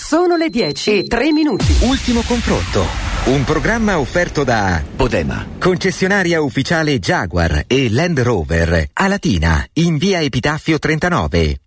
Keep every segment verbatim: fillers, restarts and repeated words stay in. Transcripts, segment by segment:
Sono le dieci e tre minuti. Ultimo confronto. Un programma offerto da Bodema, concessionaria ufficiale Jaguar e Land Rover, a Latina, in via Epitaffio trentanove.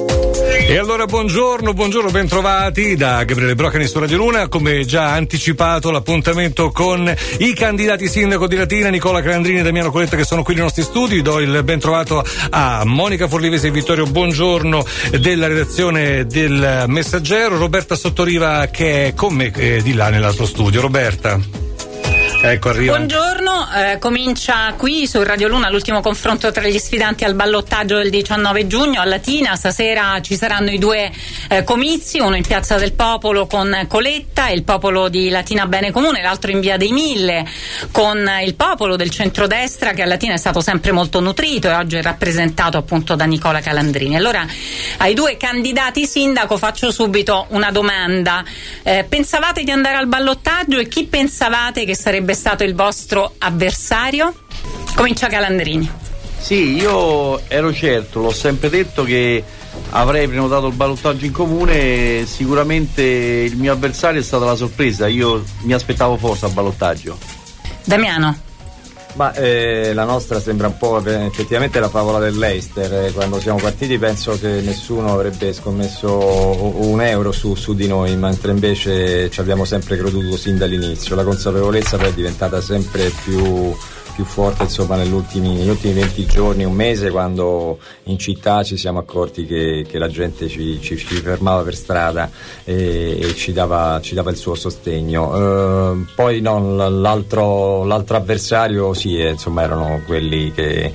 E allora buongiorno, buongiorno, bentrovati da Gabriele Broccani su Radio Luna. Come già anticipato, l'appuntamento con i candidati sindaco di Latina, Nicola Calandrini e Damiano Coletta, che sono qui nei nostri studi. Do il bentrovato a Monica Forlivesi e Vittorio Buongiorno della redazione del Messaggero, Roberta Sottoriva che è con me eh, di là nell'altro studio. Roberta. Ecco, arriva. Buongiorno, eh, comincia qui su Radio Luna l'ultimo confronto tra gli sfidanti al ballottaggio del diciannove giugno a Latina. Stasera ci saranno i due eh, comizi, uno in Piazza del Popolo con Coletta e il popolo di Latina Bene Comune, l'altro in Via dei Mille con il popolo del centrodestra, che a Latina è stato sempre molto nutrito e oggi è rappresentato appunto da Nicola Calandrini. Allora, ai due candidati sindaco faccio subito una domanda. Eh, pensavate di andare al ballottaggio e chi pensavate che sarebbe stato il vostro avversario? Comincia Calandrini. Sì, io ero certo, l'ho sempre detto che avrei prenotato il ballottaggio in comune. Sicuramente il mio avversario è stata la sorpresa, io mi aspettavo forse al ballottaggio. Damiano. Ma eh, la nostra sembra un po' effettivamente la favola dell'Eister. Eh, quando siamo partiti penso che nessuno avrebbe scommesso un euro su, su di noi, mentre invece ci abbiamo sempre creduto sin dall'inizio. La consapevolezza poi è diventata sempre più più forte, insomma, negli ultimi, negli ultimi venti giorni, un mese, quando in città ci siamo accorti che, che la gente ci, ci, ci fermava per strada e, e ci dava, ci dava il suo sostegno. Uh, poi no, l'altro, l'altro avversario sì, eh, insomma, erano quelli che,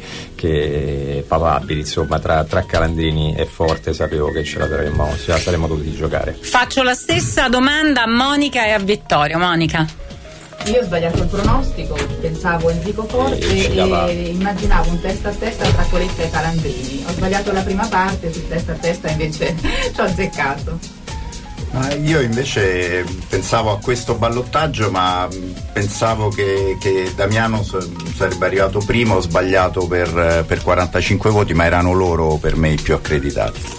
che papabili, insomma, tra, tra Calandrini e Forte sapevo che ce la saremmo, ce la saremmo dovuti giocare. Faccio la stessa domanda a Monica e a Vittorio. Monica. Io ho sbagliato il pronostico, pensavo Enrico Forte e, e immaginavo un testa a testa tra Coletta e Calandrini. Ho sbagliato la prima parte, sul testa a testa invece ci ho azzeccato. Ma io invece pensavo a questo ballottaggio, ma pensavo che, che Damiano sarebbe arrivato prima. Ho sbagliato per, per quarantacinque voti, ma erano loro per me i più accreditati.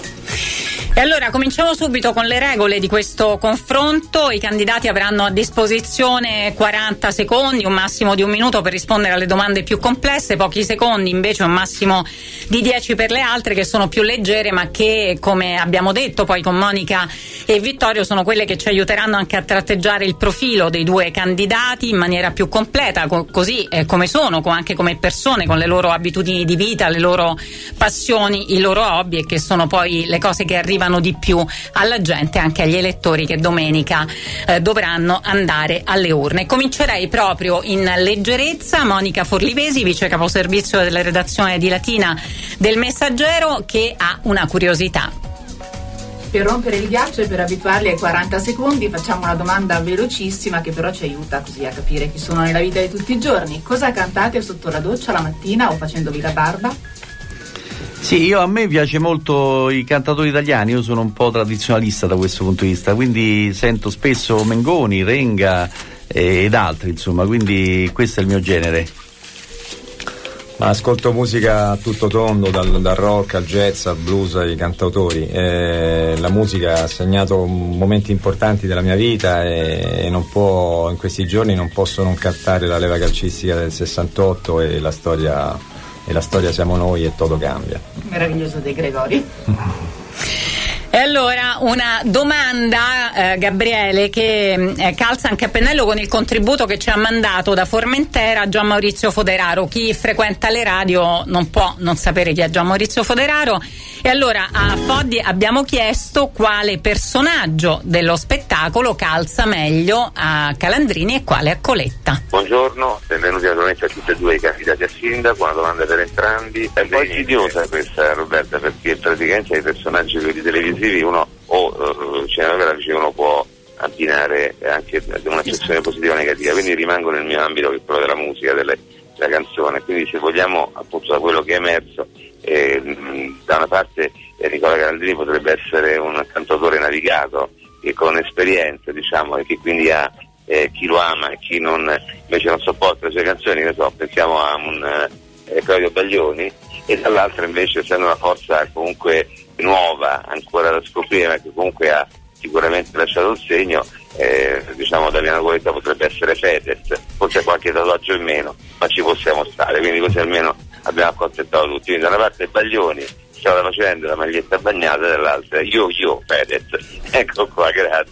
E allora cominciamo subito con le regole di questo confronto. I candidati avranno a disposizione quaranta secondi, un massimo di un minuto per rispondere alle domande più complesse, pochi secondi invece un massimo di dieci per le altre, che sono più leggere ma che, come abbiamo detto poi con Monica e Vittorio, sono quelle che ci aiuteranno anche a tratteggiare il profilo dei due candidati in maniera più completa, co- così eh, come sono, co- anche come persone, con le loro abitudini di vita, le loro passioni, i loro hobby, e che sono poi le cose che arrivano di più alla gente, anche agli elettori che domenica eh, dovranno andare alle urne. Comincerei proprio in leggerezza. Monica Forlivesi, vice caposervizio della redazione di Latina del Messaggero, che ha una curiosità. Per rompere il ghiaccio e per abituarli ai quaranta secondi facciamo una domanda velocissima che però ci aiuta così a capire chi sono nella vita di tutti i giorni. Cosa cantate sotto la doccia la mattina o facendovi la barba? Sì, io a me piace molto i cantatori italiani, io sono un po' tradizionalista da questo punto di vista, quindi sento spesso Mengoni, Renga eh, ed altri, insomma, quindi questo è il mio genere. Ma ascolto musica a tutto tondo, dal, dal rock al jazz al blues ai cantautori. Eh, la musica ha segnato momenti importanti della mia vita e, e non può, in questi giorni non posso non cantare la leva calcistica del sessantotto e la storia e la storia siamo noi e tutto cambia. Meraviglioso De Gregori. E allora una domanda, eh, Gabriele, che eh, calza anche a pennello con il contributo che ci ha mandato da Formentera Gian Maurizio Foderaro. Chi frequenta le radio non può non sapere chi è Gian Maurizio Foderaro. E allora a Foddi abbiamo chiesto quale personaggio dello spettacolo calza meglio a Calandrini e quale a Coletta. Buongiorno, benvenuti naturalmente a tutti e due i candidati a sindaco, una domanda per entrambi. È un po' insidiosa questa, Roberta, perché praticamente ai personaggi quelli televisivi uno o uh, cinematografici uno può abbinare anche un'accezione positiva o negativa, quindi rimango nel mio ambito, che è quello della musica, delle, della canzone. Quindi se vogliamo, appunto, da quello che è emerso, eh, da una parte eh, Nicola Calandrini potrebbe essere un cantautore navigato che con esperienza, diciamo, e che quindi ha eh, chi lo ama e chi non, invece non sopporta le sue canzoni, che so, pensiamo a un eh, Claudio Baglioni, e dall'altra invece essendo una forza comunque nuova, ancora da scoprire, ma che comunque ha sicuramente lasciato il segno. Eh, diciamo Damiano Coletta potrebbe essere Fedez, forse qualche tatuaggio in meno, ma ci possiamo stare, quindi così almeno abbiamo accontentato tutti. Quindi da una parte Baglioni stava facendo la maglietta bagnata, dall'altra io io Fedez. Ecco qua, grazie.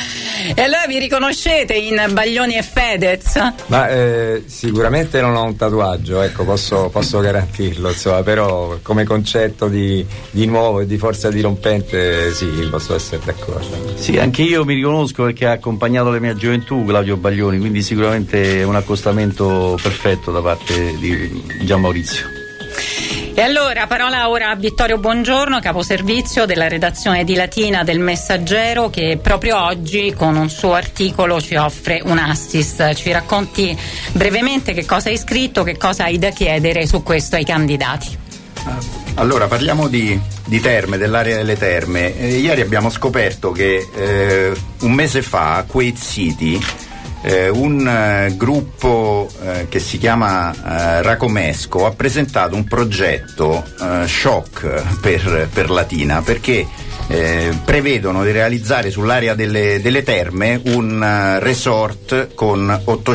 E allora vi riconoscete in Baglioni e Fedez? Ma eh, sicuramente non ho un tatuaggio, ecco, posso, posso garantirlo, insomma, però come concetto di, di nuovo e di forza dirompente sì, posso essere d'accordo. Sì, anche io mi riconosco perché ha accompagnato la mia gioventù Claudio Baglioni, quindi sicuramente è un accostamento perfetto da parte di Gian Maurizio. E allora, parola ora a Vittorio Buongiorno, caposervizio della redazione di Latina del Messaggero, che proprio oggi con un suo articolo ci offre un assist. Ci racconti brevemente che cosa hai scritto, che cosa hai da chiedere su questo ai candidati. Allora, parliamo di, di terme, dell'area delle terme. Eh, ieri abbiamo scoperto che eh, un mese fa a Kuwait City Eh, un eh, gruppo eh, che si chiama eh, Racomesco ha presentato un progetto eh, shock per, per Latina, perché eh, prevedono di realizzare sull'area delle, delle terme un uh, resort con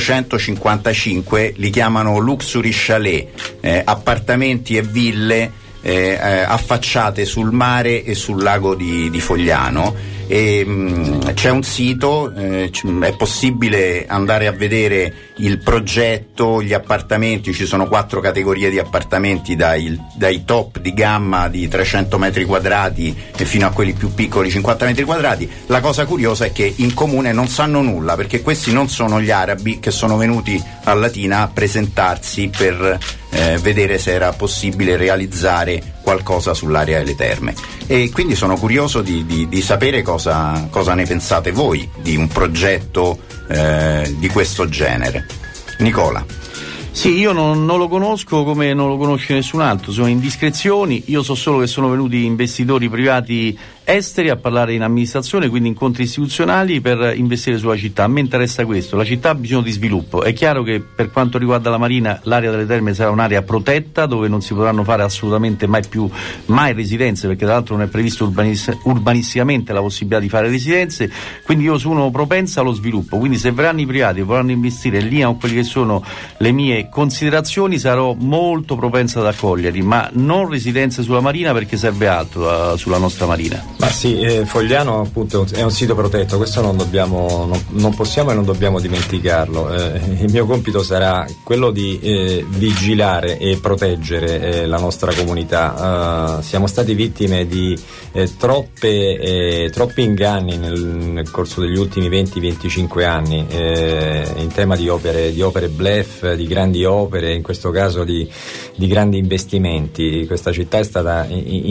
ottocentocinquantacinque, li chiamano luxury chalet, eh, appartamenti e ville eh, eh, affacciate sul mare e sul lago di, di Fogliano. E, mh, c'è un sito, eh, c- è possibile andare a vedere il progetto, gli appartamenti, ci sono quattro categorie di appartamenti, dai, dai top di gamma di trecento metri quadrati e fino a quelli più piccoli cinquanta metri quadrati. La cosa curiosa è che in comune non sanno nulla, perché questi non sono gli arabi che sono venuti a Latina a presentarsi per eh, vedere se era possibile realizzare qualcosa sull'area delle terme, e quindi sono curioso di, di, di sapere cosa, cosa ne pensate voi di un progetto eh, di questo genere. Nicola. Sì, io non, non lo conosco come non lo conosce nessun altro, sono indiscrezioni, io so solo che sono venuti investitori privati esteri a parlare in amministrazione, quindi incontri istituzionali per investire sulla città. A me interessa questo, la città ha bisogno di sviluppo. È chiaro che per quanto riguarda la marina l'area delle terme sarà un'area protetta dove non si potranno fare assolutamente mai più mai residenze, perché tra l'altro non è previsto urbanis- urbanisticamente la possibilità di fare residenze, quindi io sono propensa allo sviluppo, quindi se verranno i privati e vorranno investire in linea con quelle che sono le mie considerazioni sarò molto propensa ad accoglierli, ma non residenze sulla marina, perché serve altro uh, sulla nostra marina. Ma sì, eh, Fogliano appunto è un sito protetto, questo non dobbiamo, non, non possiamo e non dobbiamo dimenticarlo. Eh, il mio compito sarà quello di eh, vigilare e proteggere eh, la nostra comunità. Uh, siamo stati vittime di eh, troppe, eh, troppi inganni nel, nel corso degli ultimi venti venticinque anni eh, in tema di opere, di opere bluff, di grandi opere, in questo caso di, di grandi investimenti. Questa città è stata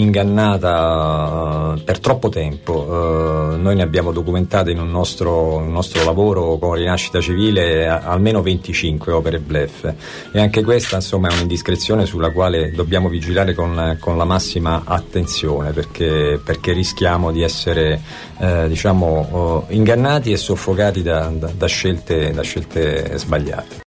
ingannata uh, per troppo tempo. Uh, noi ne abbiamo documentate in un nostro, un nostro lavoro con Rinascita Civile a, almeno venticinque opere bluff, e anche questa insomma è un'indiscrezione sulla quale dobbiamo vigilare con, con la massima attenzione, perché, perché rischiamo di essere eh, diciamo uh, ingannati e soffocati da, da, da, scelte, da scelte sbagliate.